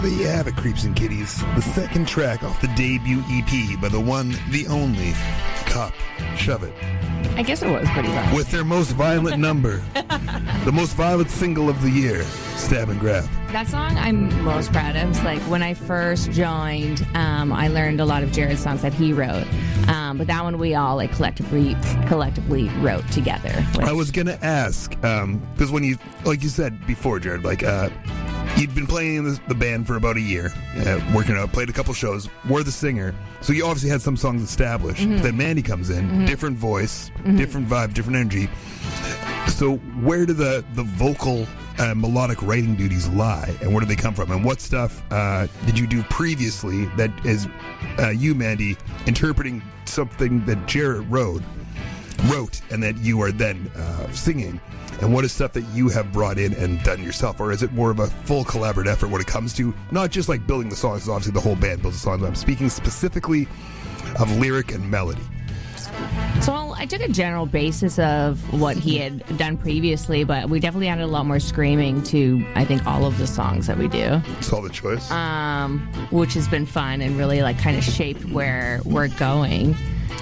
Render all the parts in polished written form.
There you have it, Creeps and Kitties. The second track off the debut EP by the one, the only, Cop Shove It. I guess it was pretty violent. With their most violent number. The most violent single of the year, Stab and Grab. That song I'm most proud of. It's like when I first joined, I learned a lot of Jared's songs that he wrote. But that one we all like collectively wrote together. I was going to ask, because when you, like you said before, Jared, like, you'd been playing in the band for about a year, working out, played a couple shows, were the singer, so you obviously had some songs established. Mm-hmm. Then Mandy comes in, different voice, different vibe, different energy. So where do the vocal melodic writing duties lie, and where do they come from? And what stuff did you do previously that is you, Mandy, interpreting something that Jared wrote, and that you are then singing? And what is stuff that you have brought in and done yourself? Or is it more of a full collaborative effort when it comes to not just like building the songs, obviously the whole band builds the songs, but I'm speaking specifically of lyric and melody. So I took a general basis of what he had done previously, but we definitely added a lot more screaming to, I think, all of the songs that we do. Solid choice. Which has been fun and really like kind of shaped where we're going.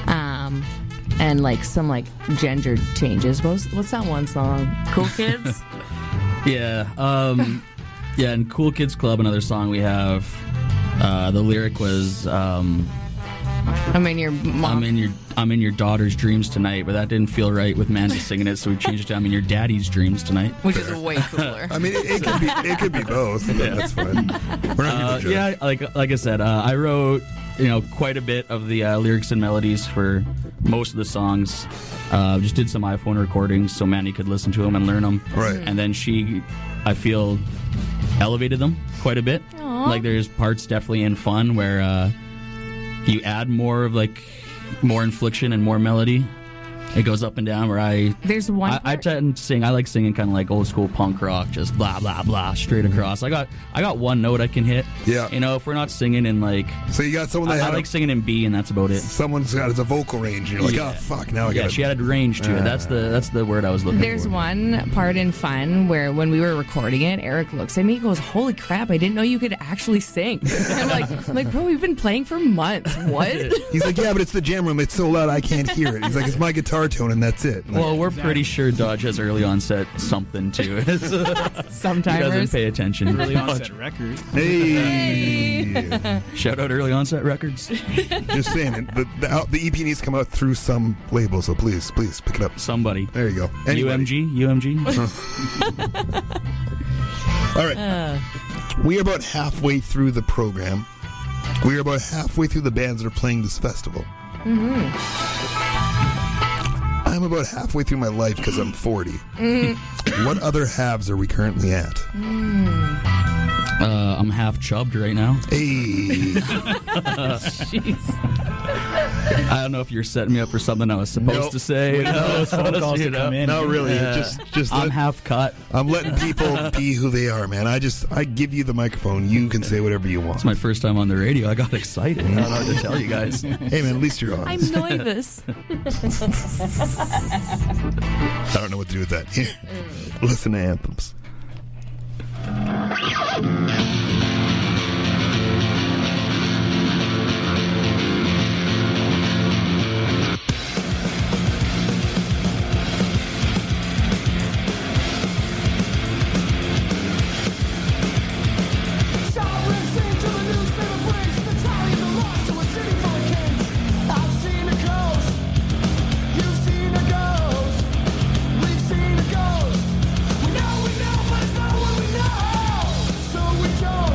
And like some like gender changes. What's that one song? Cool Kids? Yeah. Yeah, in Cool Kids Club, another song we have, the lyric was I'm in your mom. I'm in your daughter's dreams tonight, but that didn't feel right with Mandy singing it, so we changed it to I'm in your daddy's dreams tonight. Which is way cooler. I mean, it could be both. But that's fine. We're not here to yeah, like I said, I wrote quite a bit of the lyrics and melodies for most of the songs. Just did some iPhone recordings so Mandy could listen to them and learn them. Right. And then she, I feel, elevated them quite a bit. Aww. Like there's parts definitely in Fun where you add more of like more inflection and more melody. It goes up and down where There's one I tend to sing. I like singing kind of like old school punk rock, just blah blah blah straight across. I got one note I can hit. Yeah. If we're not singing in like, so you got someone that I like singing in B, and that's about it. Someone's got a vocal range, and you're like, oh fuck, now I got. Yeah, she had range to it. That's the word I was looking for. There's one part in Fun where when we were recording it, Eric looks at me and goes, "Holy crap! I didn't know you could actually sing." I'm like, bro, we've been playing for months. What? He's like, yeah, but it's the jam room. It's so loud I can't hear it. He's like, it's my guitar tone, and that's it. Well, we're pretty sure Dodge has early onset something to it. Sometimes he doesn't pay attention. Early onset record. Hey. Shout out Early Onset Records. Just saying, the EP needs to come out through some label, so please pick it up. Somebody. There you go. Anybody. UMG. All right. We are about halfway through the program. We are about halfway through the bands that are playing this festival. Mm-hmm. I'm about halfway through my life because I'm 40. What other halves are we currently at? I'm half chubbed right now. Hey. Jeez. I don't know if you're setting me up for something I was supposed to say. Those phone calls to come in. No, really. Yeah. Just I'm half cut. I'm letting people be who they are, man. I give you the microphone. You can say whatever you want. It's my first time on the radio. I got excited. I don't know what to tell you guys. Hey, man, at least you're honest. I'm nervous. I don't know what to do with that. Here, listen to anthems. We know, but it's not what we know. So we don't.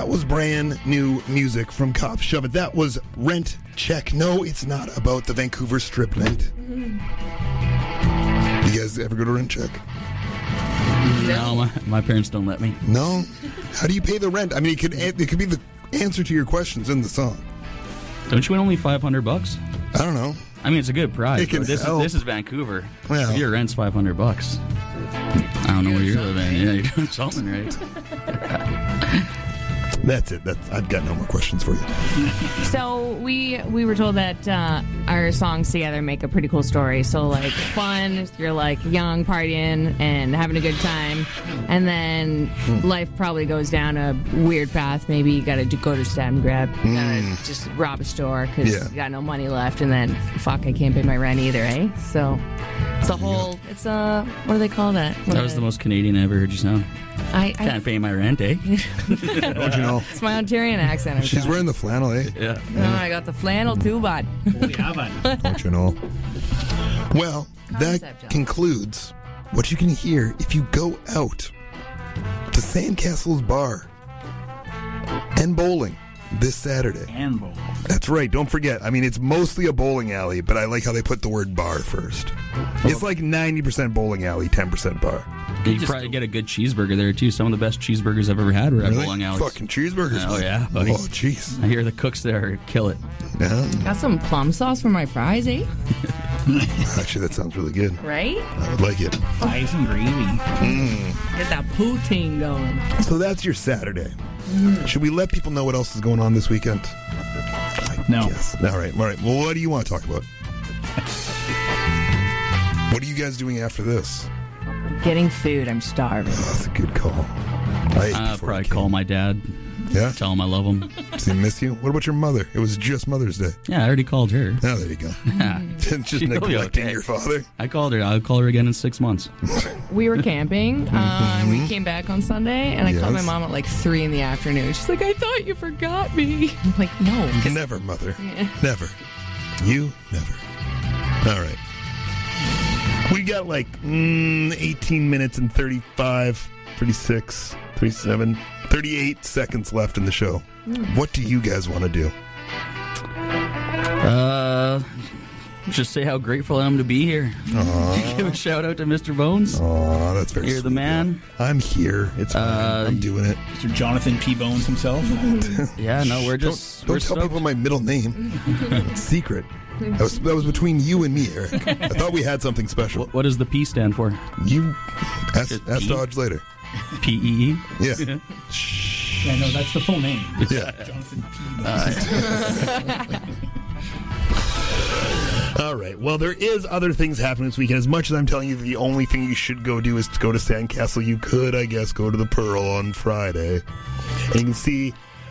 That was brand new music from Cop Shove It. That was Rent Check. No, it's not about the Vancouver Strip night. You guys ever go to Rent Check? No, my parents don't let me. No? How do you pay the rent? I mean, it could be the answer to your questions in the song. Don't you win only $500? I don't know. I mean, it's a good price. It can This help. is Vancouver. Well. If your rent's $500, I don't know where you're living. Yeah, you're doing something right. That's it. I've got no more questions for you. So we were told that our songs together make a pretty cool story. So like fun, you're like young, partying and having a good time, and then life probably goes down a weird path. Maybe you got to go to stab and grab, you gotta just rob a store because you got no money left, and then fuck, I can't pay my rent either, eh? So it's a whole. It's a what do they call that? That was the most Canadian I ever heard you sound. I Can't pay my rent, eh? Don't you know? It's my Ontarian accent. She's wearing the flannel, eh? Yeah. No, I got the flannel too, bud. Don't you know? Well, that Concept, John. concludes what you can hear if you go out to Sandcastle's Bar and bowling this Saturday. And bowl. That's right. Don't forget. I mean, it's mostly a bowling alley, but I like how they put the word bar first. It's like 90% bowling alley, 10% bar. You could probably get a good cheeseburger there, too. Some of the best cheeseburgers I've ever had were at Really? Bowling Alleys. Fucking cheeseburgers. Oh, man. yeah, buddy. Oh, jeez. I hear the cooks there kill it. Yeah. Got some plum sauce for my fries, eh? Actually, that sounds really good. Right? I would like it. Fries and gravy. Get that poutine going. So that's your Saturday. Should we let people know what else is going on this weekend? No. Yes. All right. Well, what do you want to talk about? What are you guys doing after this? Getting food. I'm starving. Oh, that's a good call. I ate I'll before I probably came. call my dad, Yeah? tell him I love him. Does he miss you? What about your mother? It was just Mother's Day. Yeah, I already called her. Oh, there you go. Just She'll be neglecting okay. your father. I called her. I'll call her again in 6 months. We were camping, and we came back on Sunday, and I called my Yes. mom at like 3 in the afternoon. She's like, I thought you forgot me. I'm like, no. Never, Mother. Never. You never. All right. We got like 18 minutes and 35, 36, 37, 38 seconds left in the show. What do you guys want to do? Just say how grateful I am to be here. Give a shout out to Mr. Bones. Oh, that's very You're the sweet. man. I'm here. It's fine. I'm doing it. Mr. Jonathan P. Bones himself. Yeah, no, we're just Don't we're tell stoked. people my middle name. It's secret. That was between you and me, Eric. I thought we had something special. What does the P stand for? You ask P? Dodge later. PEE? Yeah. Yeah, no, that's the full name. Yeah. Jonathan P. Bones. All right. Well, there is other things happening this weekend. As much as I'm telling you the only thing you should go do is to go to Sandcastle, you could, I guess, go to the Pearl on Friday. And you can see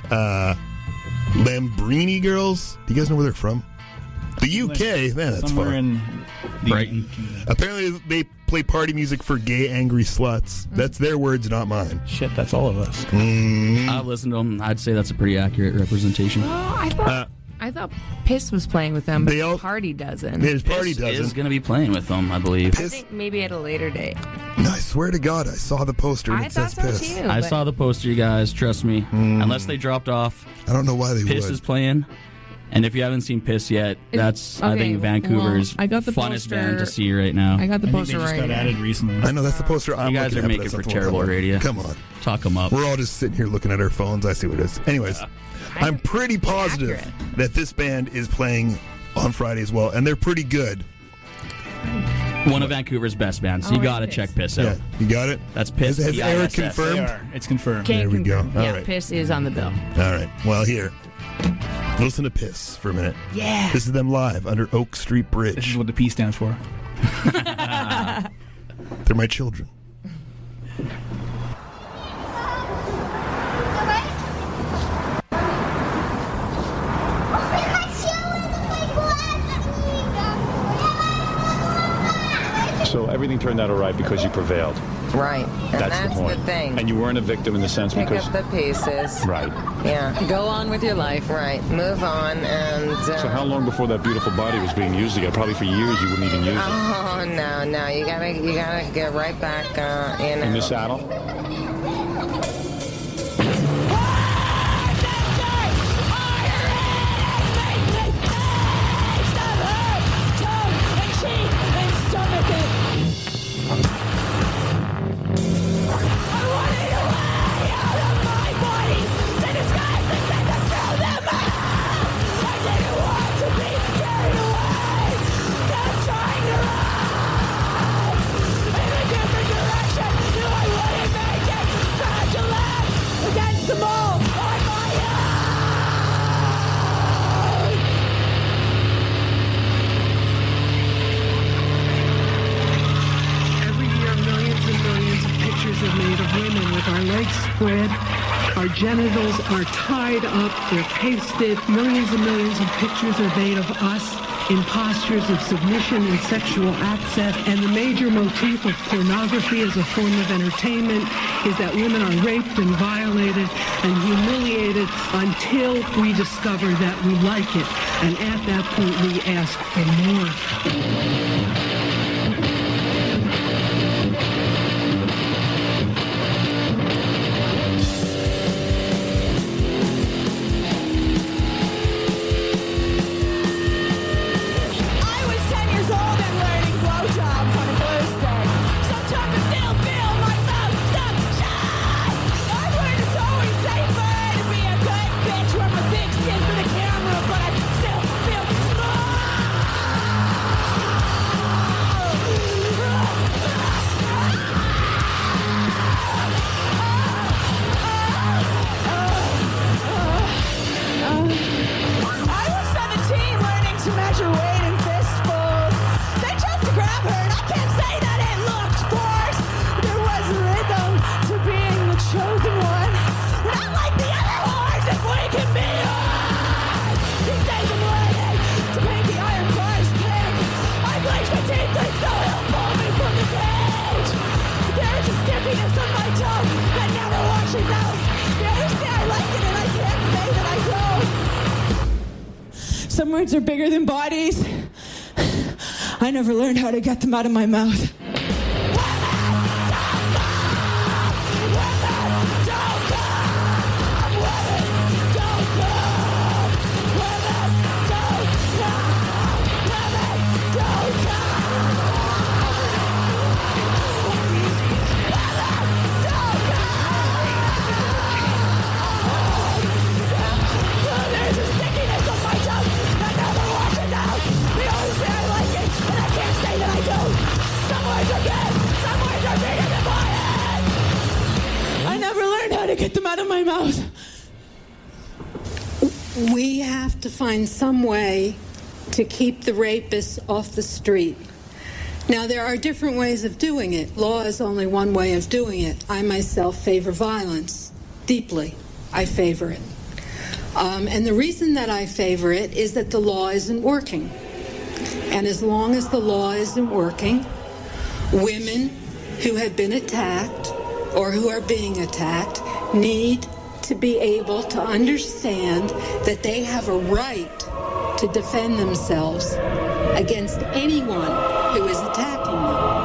Lambrini Girls. Do you guys know where they're from? The UK. Man, that's Somewhere far. in the Brighton. Apparently, they play party music for gay, angry sluts. That's their words, not mine. Shit, that's all of us. I've listened to them. I'd say that's a pretty accurate representation. Oh, I thought Piss was playing with them, but They all- Party doesn't. His party Piss is doesn't. going to be playing with them, I believe. I think maybe at a later date. No, I swear to God, I saw the poster and I it thought says so Piss. too. I but- saw the poster, you guys. Trust me. Unless they dropped off, I don't know why they Piss would. is playing. And if you haven't seen Piss yet, that's, I okay, think, Vancouver's well, I got the funnest poster- band to see right now. I got the I think they poster just right got here. added recently. I know that's the poster I'm You guys looking are at, but making that's for not the one terrible I'm- radio. Come on. Talk them up. We're all just sitting here looking at our phones. I see what it is. Anyways, I'm pretty positive accurate. that this band is playing on Friday as well, and they're pretty good. One of Vancouver's best bands. You Oh, got to Piss. check Piss Yeah, out. you got it? That's Piss. Has Eric PISS. confirmed? They are. It's confirmed. Can't There we go. confirm. All Yeah, right. Piss is on the bill. All right. Well, here. Listen to Piss for a minute. Yeah. This is them live under Oak Street This is Bridge. what the P stands for. They're my children. So everything turned out all right because you prevailed. Right, and that's the point. thing. And you weren't a victim in the sense Pick because... up the pieces. Right. Yeah. Go on with your life. Right. Move on and. So how long before that beautiful body was being used again? Probably for years you wouldn't even use it. Oh no! You gotta get right back in. In the saddle? legs spread. Our genitals are tied up, they're pasted. Millions and millions of pictures are made of us in postures of submission and sexual access. And the major motif of pornography as a form of entertainment is that women are raped and violated and humiliated until we discover that we like it. And at that point, we ask for more. Some words are bigger than bodies. I never learned how to get them out of my mouth. Get them out of my mouth. We have to find some way to keep the rapists off the street. Now, there are different ways of doing it. Law is only one way of doing it. I myself favor violence deeply. I favor it. And the reason that I favor it is that the law isn't working. And as long as the law isn't working, women who have been attacked or who are being attacked need to be able to understand that they have a right to defend themselves against anyone who is attacking them.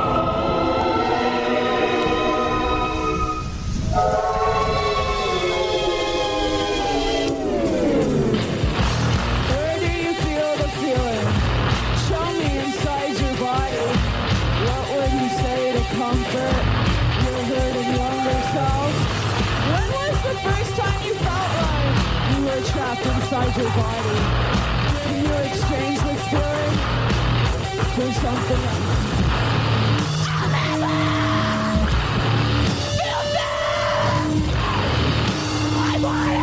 Where do you feel the feeling? Show me inside your body. What would you say to comfort your hurting younger self? When was the first time you felt like you were trapped inside your body? Can you exchange this feeling for something else? I'll never feel this! I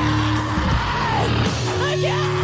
want it again!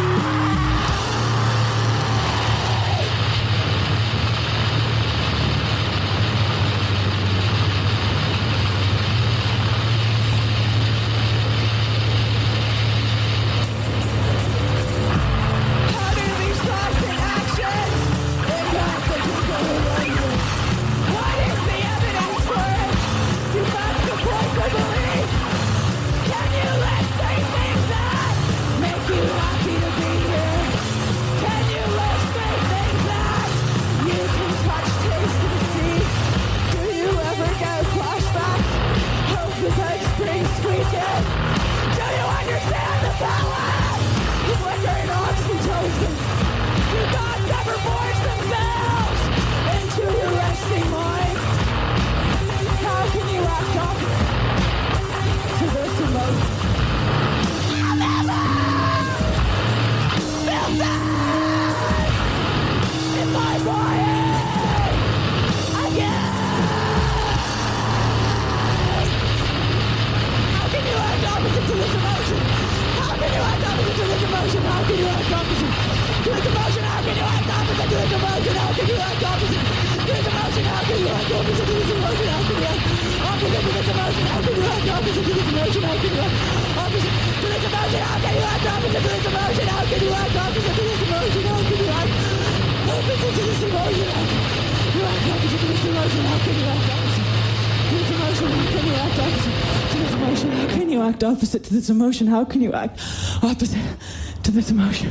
Opposite to this emotion, how can you act opposite to this emotion? How can you act opposite to this emotion? How can you act opposite to this emotion? How can you act opposite to this emotion? How can you act opposite to this emotion? How can you act opposite to this emotion? How can you act opposite to this emotion? How can you act opposite to this emotion? How can you act opposite to this emotion? How can you act opposite to this emotion? How can you act opposite to this emotion?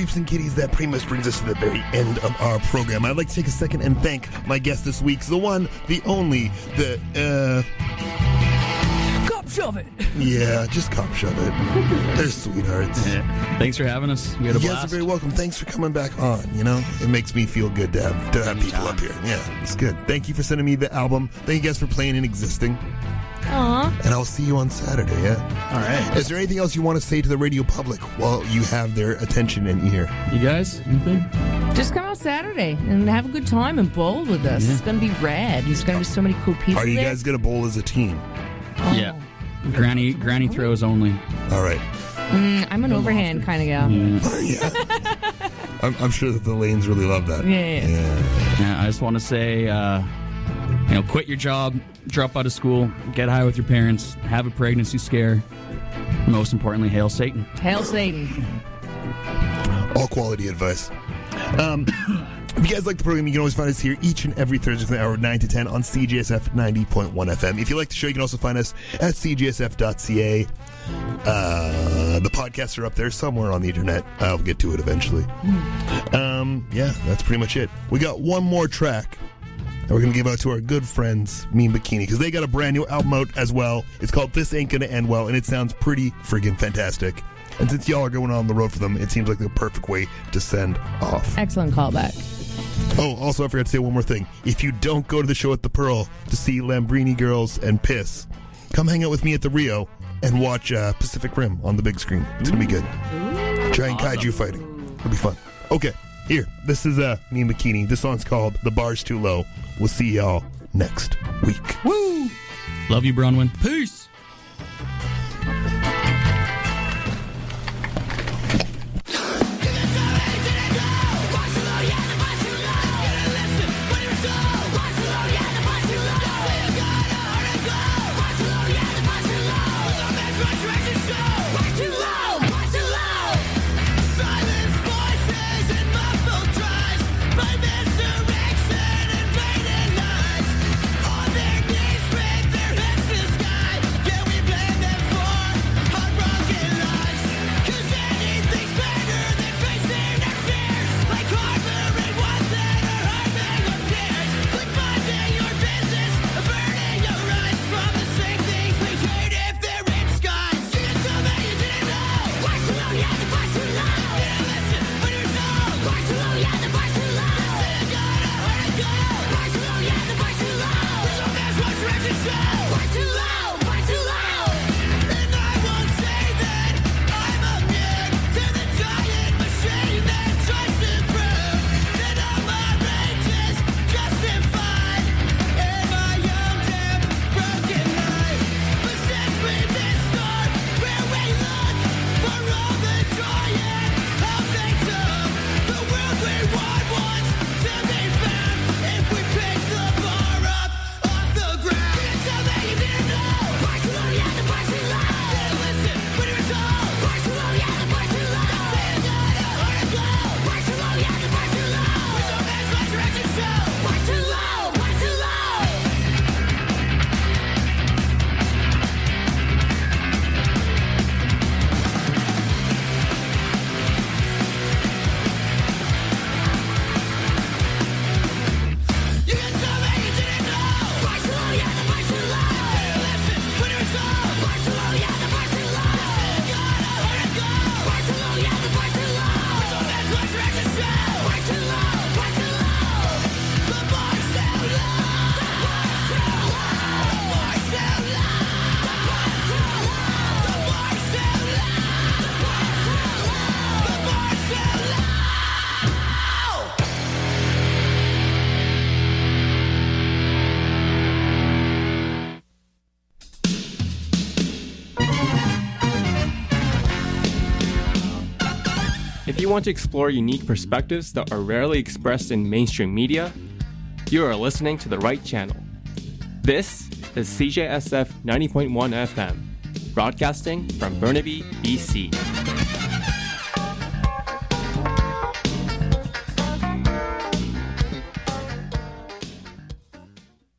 Peeps and kitties, that pretty much brings us to the very end of our program. I'd like to take a second and thank my guest this week, the one, the only, the, Cop shove it. Yeah, just cop shove it. They're sweethearts. Yeah. Thanks for having us. We had a You guys blast. are very welcome. Thanks for coming back on. You know, it makes me feel good to have people up here. Yeah, it's good. Thank you for sending me the album. Thank you guys for playing and existing. Aw. And I'll see you on Saturday. Yeah. All right. Is there anything else you want to say to the radio public while you have their attention and ear? You guys, anything? Just come out Saturday and have a good time and bowl with us. It's going to be rad. There's going to be so many cool people Are you there. guys gonna bowl as a team? Oh. Yeah. Granny throws only. All right. I'm an overhand kind of gal. Yeah. I'm sure that the lanes really love that. Yeah. Yeah, I just want to say, quit your job, drop out of school, get high with your parents, have a pregnancy scare. Most importantly, hail Satan. Hail Satan. All quality advice. If you guys like the program, you can always find us here each and every Thursday from the hour 9 to 10 on CJSF 90.1 FM. If you like the show, you can also find us at cjsf.ca. The podcasts are up there somewhere on the internet. I'll get to it eventually. Yeah, that's pretty much it. We got one more track that we're going to give out to our good friends, Mean Bikini, because they got a brand new album out as well. It's called This Ain't Gonna End Well, and it sounds pretty friggin' fantastic. And since y'all are going on the road for them, it seems like the perfect way to send off. Excellent callback. Oh, also, I forgot to say one more thing. If you don't go to the show at the Pearl to see Lambrini Girls and Piss, come hang out with me at the Rio and watch Pacific Rim on the big screen. It's going to be good. Giant kaiju fighting. It'll be fun. Okay, here. This is me and Bikini. This song's called The Bar's Too Low. We'll see y'all next week. Woo! Love you, Bronwyn. Peace! If you want to explore unique perspectives that are rarely expressed in mainstream media, you are listening to the right channel. This is CJSF 90.1 FM, broadcasting from Burnaby, BC.